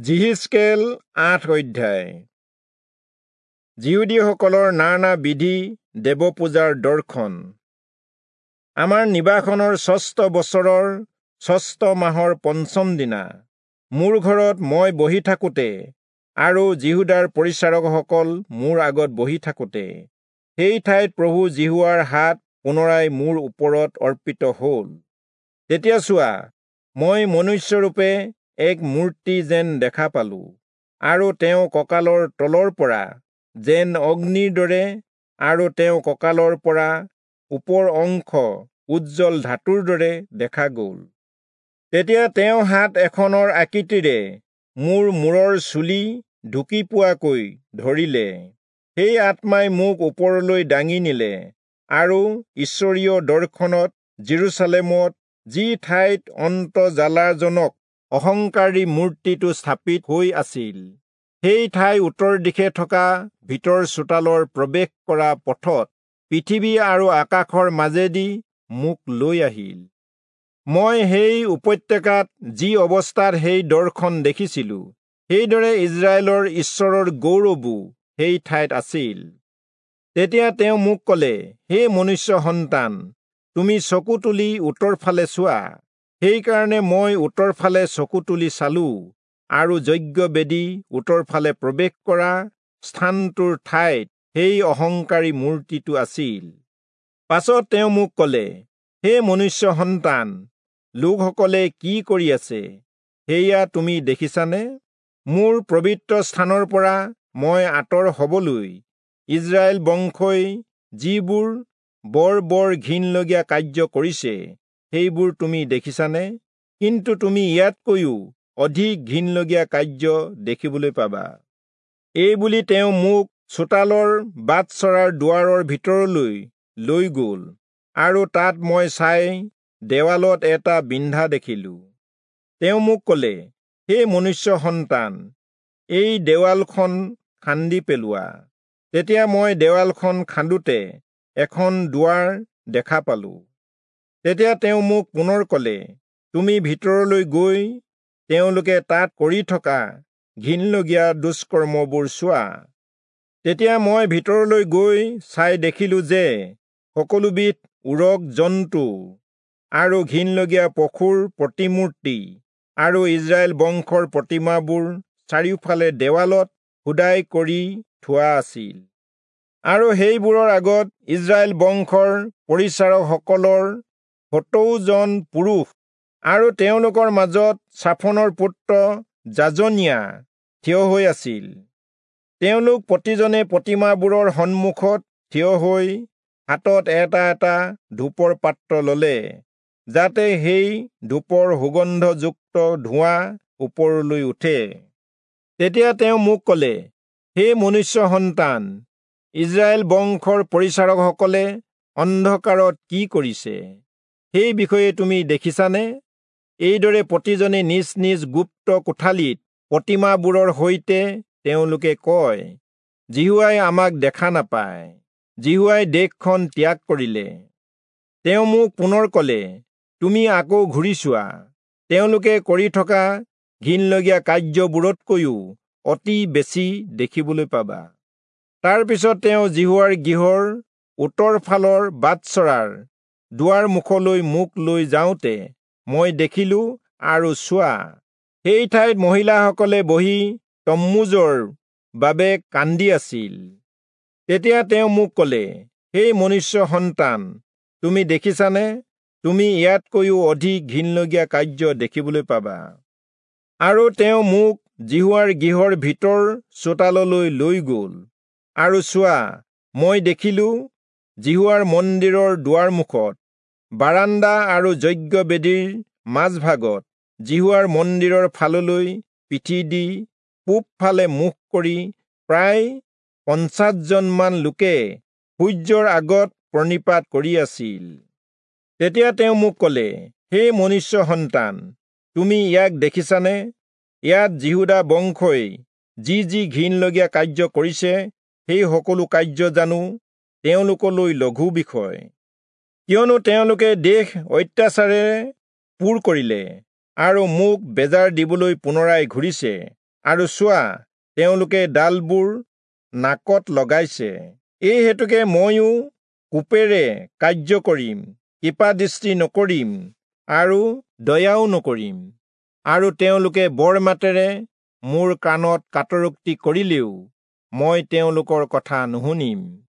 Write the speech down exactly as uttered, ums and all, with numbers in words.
যিহিজকেল আঠ অধ্যায়। যিহুদীসকলৰ নানা বিধি দেৱপূজাৰ দৰ্শন। আমাৰ নিবাসনৰ ষষ্ঠ বছৰৰ ষষ্ঠ মাহৰ পঞ্চম দিনা মোৰ ঘৰত মই বহি থাকোঁতে আৰু যিহুদাৰ পৰিচাৰকসকল মোৰ আগত বহি থাকোঁতে সেই ঠাইত প্ৰভু জিহুৱাৰ হাত পুনৰাই মোৰ ওপৰত অৰ্পিত হ'ল। তেতিয়া চোৱা, মই মনুষ্যৰূপে এক মূৰ্তি যেন দেখা পালো, আৰু তেওঁ কঁকালৰ তলৰ পৰা যেন অগ্নিৰ দৰে আৰু তেওঁ কঁকালৰ পৰা ওপৰ অংশ উজ্জ্বল ধাতুৰ দৰে দেখা গ'ল। তেতিয়া তেওঁ হাত এখনৰ আকৃতিৰে মোৰ মূৰৰ চুলি ঢুকি পোৱাকৈ ধৰিলে। সেই আত্মাই মোক ওপৰলৈ দাঙি নিলে আৰু ঈশ্বৰীয় দৰ্শনত জেৰুচালেমত যি ঠাইত অন্তৰ্জালাজনক অহংকাৰী মূৰ্তিটো স্থাপিত হৈ আছিল, সেই ঠাই উত্তৰ দিশে থকা ভিতৰ চোতালৰ প্ৰৱেশ কৰা পথত পৃথিৱী আৰু আকাশৰ মাজেদি মোক লৈ আহিল। মই সেই উপত্যকাত যি অৱস্থাত সেই দৰ্শন দেখিছিলো, সেইদৰে ইজৰাইলৰ ঈশ্বৰৰ গৌৰৱো সেই ঠাইত আছিল। তেতিয়া তেওঁ মোক ক'লে, হে মনুষ্য সন্তান, তুমি চকু তুলি উত্তৰ ফালে চোৱা। সেইকাৰণে মই উত্তৰ ফালে চকু তুলি চালো, আৰু যজ্ঞবেদী উত্তৰ ফালে প্ৰৱেশ কৰা স্থানটোৰ ঠাইত সেই অহংকাৰী মূৰ্তিটো আছিল। পাছত তেওঁ মোক ক'লে, হে মনুষ্য সন্তান, লোকসকলে কি কৰি আছে সেয়া তুমি দেখিছানে? মোৰ পবিত্ৰ স্থানৰ পৰা মই আঁতৰ হবলৈ ইজৰাইল বংশই যিবোৰ বৰ বৰ ঘিনলগীয়া কাৰ্য কৰিছে সেইবোৰ তুমি দেখিছানে? কিন্তু তুমি ইয়াতকৈও অধিক ঘিনলগীয়া কাৰ্য দেখিবলৈ পাবা। এইবুলি তেওঁ মোক চোতালৰ বাটচৰাৰ দুৱাৰৰ ভিতৰলৈ লৈ গ'ল, আৰু তাত মই চাই দেৱালত এটা বিন্ধা দেখিলো। তেওঁ মোক ক'লে, হে মনুষ্য সন্তান, এই দেৱালখন খান্দি পেলোৱা। তেতিয়া মই দেৱালখন খান্দোতে এখন দুৱাৰ দেখা পালো। তেতিয়া তেওঁ মোক পুনৰ ক'লে, তুমি ভিতৰলৈ গৈ তেওঁলোকে তাত কৰি থকা ঘিনলগীয়া দুষ্কৰ্মবোৰ চোৱা। তেতিয়া মই ভিতৰলৈ গৈ চাই দেখিলো যে সকলোবিধ উৰক জন্তু আৰু ঘিনলগীয়া পশুৰ প্ৰতিমূৰ্তি আৰু ইজৰাইল বংশৰ প্ৰতিমাবোৰ চাৰিওফালে দেৱালত খোদাই কৰি থোৱা আছিল। আৰু সেইবোৰৰ আগত ইজৰাইল বংশৰ পৰিচাৰকসকলৰ সত্তৰজন পুৰুষ আৰু তেওঁলোকৰ মাজত ছাফনৰ পুত্ৰ জাজনিয়া থিয় হৈ আছিল। তেওঁলোক প্ৰতিজনে প্ৰতিমাবোৰৰ সন্মুখত থিয় হৈ হাতত এটা এটা ধূপৰ পাত্ৰ ল'লে, যাতে সেই ধূপৰ সুগন্ধযুক্ত ধোঁৱা ওপৰলৈ উঠে। তেতিয়া তেওঁ মোক ক'লে, হে মনুষ্য সন্তান, ইজৰাইল বংশৰ পৰিচাৰকসকলে অন্ধকাৰত কি কৰিছে সেই বিষয়ে তুমি দেখিছানে? এইদৰে প্ৰতিজনে নিজ নিজ গুপ্ত কোঠালিত প্ৰতিমাবোৰৰ সৈতে তেওঁলোকে কয়, জিহুৱাই আমাক দেখা নাপায়, জিহুৱাই দেশখন ত্যাগ কৰিলে। তেওঁ মোক পুনৰ ক'লে, তুমি আকৌ ঘূৰি চোৱা। তেওঁলোকে কৰি থকা ঘিনলগীয়া কাৰ্যবোৰতকৈও অতি বেছি দেখিবলৈ পাবা। তাৰ পিছত তেওঁ জিহুৱাৰ গৃহৰ উত্তৰ ফালৰ বাটচৰাৰ দুৱাৰ মুখলৈ মোক লৈ যাওঁতে মই দেখিলো, আৰু চোৱা, সেই ঠাইত মহিলাসকলে বহি তম্মুজৰ বাবে কান্দি আছিল। তেতিয়া তেওঁ মোক ক'লে, হে মনুষ্য সন্তান, তুমি দেখিছানে? তুমি ইয়াতকৈও অধিক ঘিনলগীয়া কাৰ্য দেখিবলৈ পাবা। আৰু তেওঁ মোক জিহুৱাৰ গৃহৰ ভিতৰ চোতাললৈ লৈ গ'ল, আৰু চোৱা, মই দেখিলো, জিহুৱাৰ মন্দিৰৰ দুৱাৰমুখত বাৰাণ্ডা আৰু যজ্ঞবেদীৰ মাজভাগত জিহুৱাৰ মন্দিৰৰ ফাললৈ পিঠি দি পূব ফালে মুখ কৰি প্ৰায় পঞ্চাছজন মান লোকে সূৰ্যৰ আগত প্ৰণিপাত কৰি আছিল। তেতিয়া তেওঁ মোক ক'লে, হে মনুষ্য সন্তান, তুমি ইয়াক দেখিছানে? ইয়াত যিহুদা বংশই যি যি ঘিনলগীয়া কাৰ্য কৰিছে সেই সকলো কাৰ্য জানো তেওঁলোকলৈ লঘু বিষয়। কিয়নো তেওঁলোকে দেশ অত্যাচাৰেৰে পূৰ কৰিলে আৰু মোক বেজাৰ দিবলৈ পুনৰাই ঘূৰিছে আৰু চোৱা, তেওঁলোকে ডালবোৰ নাকত লগাইছে। এই হেতুকে মইও কোপেৰে কাৰ্য কৰিম, কৃপাদৃষ্টি নকৰিম আৰু দয়াও নকৰিম। আৰু তেওঁলোকে বৰ মাতেৰে মোৰ কাণত কাটৰোক্তি কৰিলেও মই তেওঁলোকৰ কথা নুশুনিম।